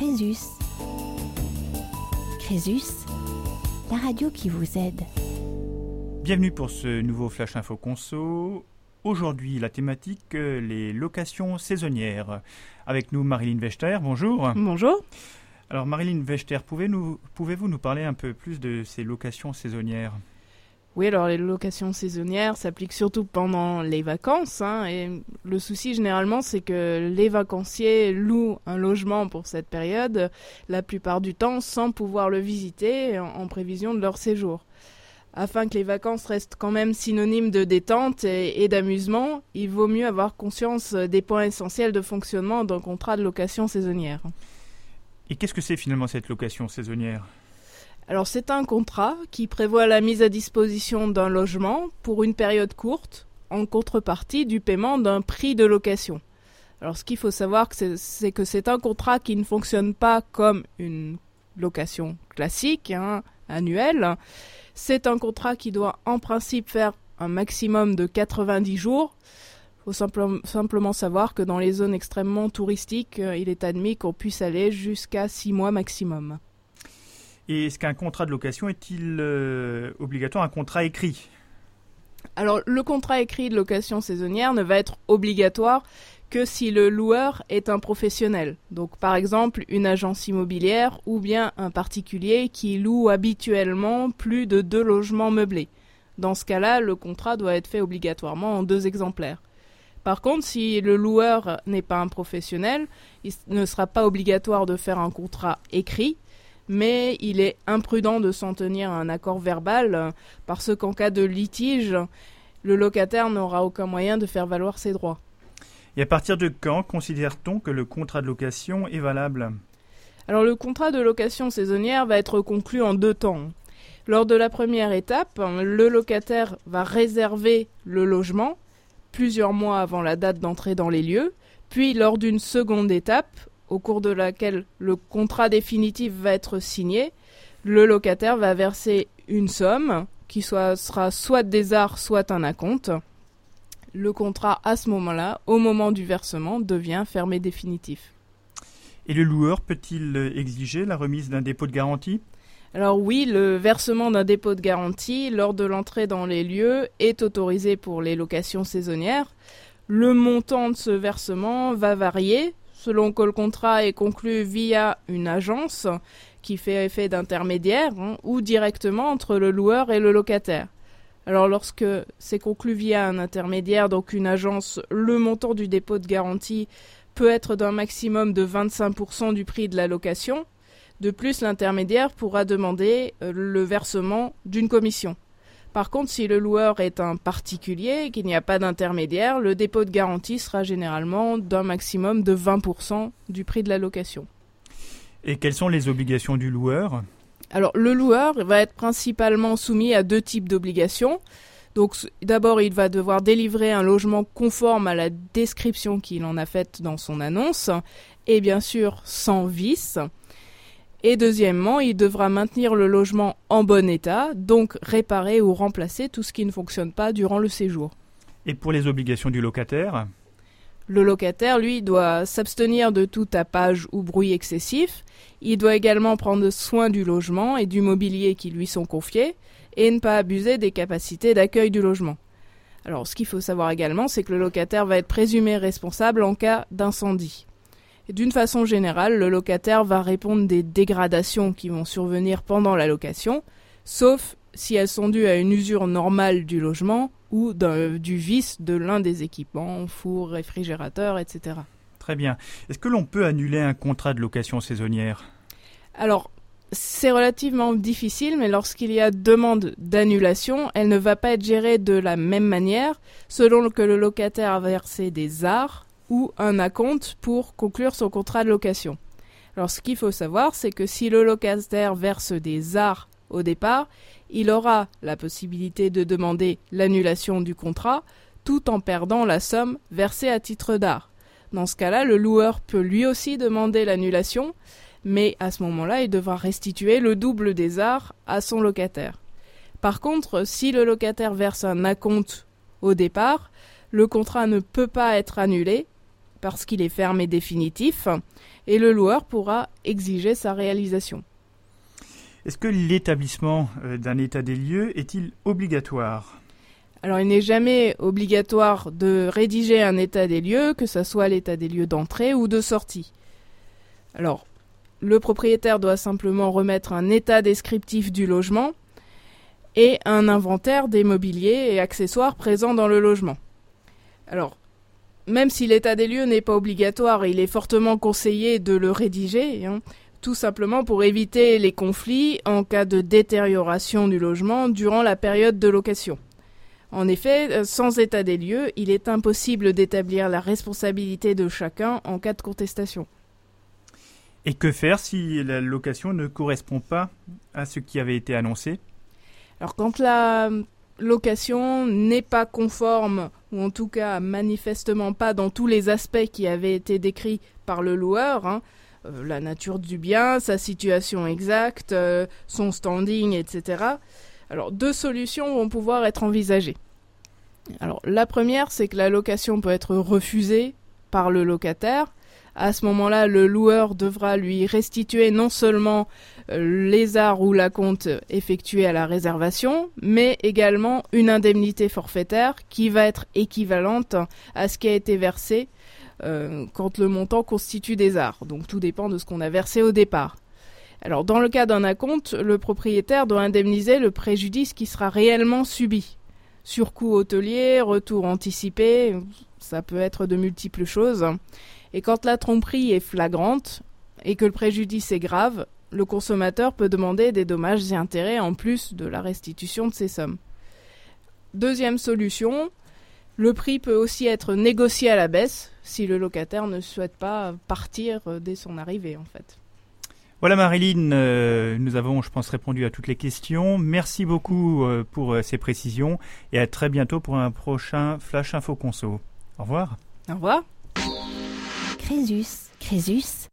Crésus. Crésus, la radio qui vous aide. Bienvenue pour ce nouveau Flash Info Conso. Aujourd'hui, la thématique, les locations saisonnières. Avec nous, Marilyn Wechter, bonjour. Bonjour. Alors Marilyn Wechter, pouvez-vous nous parler un peu plus de ces locations saisonnières ? Oui, alors les locations saisonnières s'appliquent surtout pendant les vacances. Et le souci généralement, c'est que les vacanciers louent un logement pour cette période, la plupart du temps sans pouvoir le visiter en prévision de leur séjour. Afin que les vacances restent quand même synonymes de détente et d'amusement, il vaut mieux avoir conscience des points essentiels de fonctionnement d'un contrat de location saisonnière. Et qu'est-ce que c'est finalement cette location saisonnière ? Alors c'est un contrat qui prévoit la mise à disposition d'un logement pour une période courte en contrepartie du paiement d'un prix de location. Alors ce qu'il faut savoir, c'est que c'est un contrat qui ne fonctionne pas comme une location classique, annuelle. C'est un contrat qui doit en principe faire un maximum de 90 jours. Il faut simplement savoir que dans les zones extrêmement touristiques, il est admis qu'on puisse aller jusqu'à 6 mois maximum. Et est-ce qu'un contrat de location est-il obligatoire, un contrat écrit ? Alors, le contrat écrit de location saisonnière ne va être obligatoire que si le loueur est un professionnel. Donc, par exemple, une agence immobilière ou bien un particulier qui loue habituellement plus de 2 logements meublés. Dans ce cas-là, le contrat doit être fait obligatoirement en 2 exemplaires. Par contre, si le loueur n'est pas un professionnel, il ne sera pas obligatoire de faire un contrat écrit, mais il est imprudent de s'en tenir à un accord verbal parce qu'en cas de litige, le locataire n'aura aucun moyen de faire valoir ses droits. Et à partir de quand considère-t-on que le contrat de location est valable ? Alors le contrat de location saisonnière va être conclu en 2 temps. Lors de la première étape, le locataire va réserver le logement plusieurs mois avant la date d'entrée dans les lieux, puis lors d'une seconde étape, au cours de laquelle le contrat définitif va être signé, le locataire va verser une somme qui sera soit des arts, soit un acompte. Le contrat, à ce moment-là, au moment du versement, devient fermé définitif. Et le loueur peut-il exiger la remise d'un dépôt de garantie ? Alors oui, le versement d'un dépôt de garantie lors de l'entrée dans les lieux est autorisé pour les locations saisonnières. Le montant de ce versement va varier selon que le contrat est conclu via une agence qui fait effet d'intermédiaire ou directement entre le loueur et le locataire. Alors lorsque c'est conclu via un intermédiaire, donc une agence, le montant du dépôt de garantie peut être d'un maximum de 25% du prix de la location. De plus, l'intermédiaire pourra demander le versement d'une commission. Par contre, si le loueur est un particulier et qu'il n'y a pas d'intermédiaire, le dépôt de garantie sera généralement d'un maximum de 20% du prix de la location. Et quelles sont les obligations du loueur ? Alors, le loueur va être principalement soumis à 2 types d'obligations. Donc, d'abord, il va devoir délivrer un logement conforme à la description qu'il en a faite dans son annonce, et bien sûr sans vice. Et deuxièmement, il devra maintenir le logement en bon état, donc réparer ou remplacer tout ce qui ne fonctionne pas durant le séjour. Et pour les obligations du locataire ? Le locataire, lui, doit s'abstenir de tout tapage ou bruit excessif. Il doit également prendre soin du logement et du mobilier qui lui sont confiés et ne pas abuser des capacités d'accueil du logement. Alors, ce qu'il faut savoir également, c'est que le locataire va être présumé responsable en cas d'incendie. Et d'une façon générale, le locataire va répondre des dégradations qui vont survenir pendant la location, sauf si elles sont dues à une usure normale du logement ou du vice de l'un des équipements, four, réfrigérateur, etc. Très bien. Est-ce que l'on peut annuler un contrat de location saisonnière ? Alors, c'est relativement difficile, mais lorsqu'il y a demande d'annulation, elle ne va pas être gérée de la même manière selon que le locataire a versé des arts ou un acompte pour conclure son contrat de location. Alors ce qu'il faut savoir, c'est que si le locataire verse des arts au départ, il aura la possibilité de demander l'annulation du contrat tout en perdant la somme versée à titre d'art. Dans ce cas-là, le loueur peut lui aussi demander l'annulation, mais à ce moment-là, il devra restituer le double des arts à son locataire. Par contre, si le locataire verse un acompte au départ, le contrat ne peut pas être annulé parce qu'il est ferme et définitif, et le loueur pourra exiger sa réalisation. Est-ce que l'établissement d'un état des lieux est-il obligatoire ? Alors, il n'est jamais obligatoire de rédiger un état des lieux, que ce soit l'état des lieux d'entrée ou de sortie. Alors, le propriétaire doit simplement remettre un état descriptif du logement et un inventaire des mobiliers et accessoires présents dans le logement. Alors, même si l'état des lieux n'est pas obligatoire, il est fortement conseillé de le rédiger, tout simplement pour éviter les conflits en cas de détérioration du logement durant la période de location. En effet, sans état des lieux, il est impossible d'établir la responsabilité de chacun en cas de contestation. Et que faire si la location ne correspond pas à ce qui avait été annoncé ? Alors, quand la location n'est pas conforme, ou en tout cas manifestement pas dans tous les aspects qui avaient été décrits par le loueur, la nature du bien, sa situation exacte, son standing, etc. Alors, 2 solutions vont pouvoir être envisagées. Alors, la première, c'est que la location peut être refusée par le locataire. À ce moment-là, le loueur devra lui restituer non seulement les arts ou l'acompte effectués à la réservation, mais également une indemnité forfaitaire qui va être équivalente à ce qui a été versé quand le montant constitue des arts. Donc tout dépend de ce qu'on a versé au départ. Alors dans le cas d'un acompte, le propriétaire doit indemniser le préjudice qui sera réellement subi. Surcoût hôtelier, retour anticipé, ça peut être de multiples choses. Et quand la tromperie est flagrante et que le préjudice est grave, le consommateur peut demander des dommages et intérêts en plus de la restitution de ces sommes. Deuxième solution, le prix peut aussi être négocié à la baisse si le locataire ne souhaite pas partir dès son arrivée en fait. Voilà Marilyn, nous avons, je pense, répondu à toutes les questions. Merci beaucoup pour ces précisions et à très bientôt pour un prochain Flash Info Conso. Au revoir. Au revoir. Crésus.